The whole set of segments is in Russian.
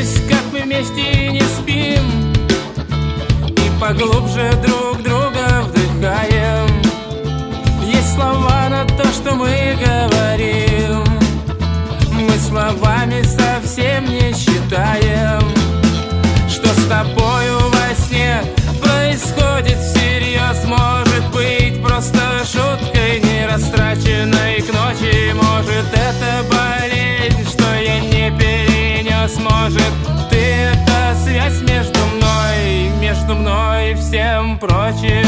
приснилось, как мы вместе не спим и поглубже друг друга вдыхаем. Есть слова на то, что мы говорим, мы словами совсем не считаем. Что с тобою во сне происходит всерьез, может быть просто шуткой, не растраченной к ночи. Может это болезнь, что я не перенес. Может ты это связь между мной и всем прочим.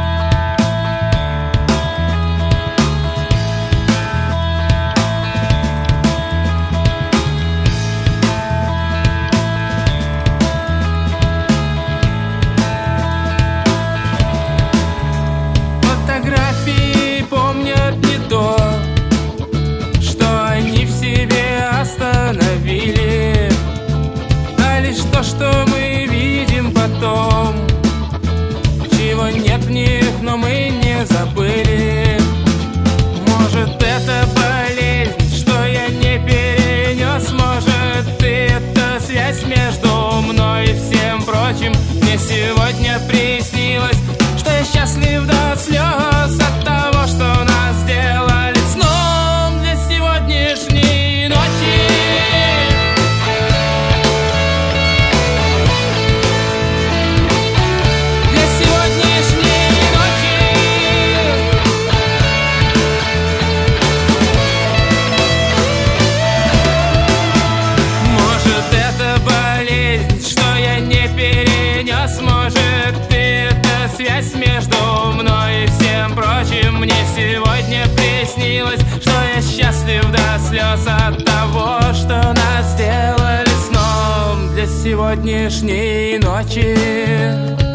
Фотографии помнят не то, что они в себе остановили, а лишь то, что мы видим потом, чего нет в них, но мы не забыли. Может это болезнь, что я не перенес. Может это связь между мной и всем прочим. Мне сегодня приснилось, что я счастлив до слез от того, что нас сделали сном для сегодняшней ночи. Для сегодняшней ночи. Может это болезнь, что я не перенес. Может это связь между мной и всем прочим. Мне сегодня приснилось, что я счастлив до слез от того, что нас сделали сном для сегодняшней ночи.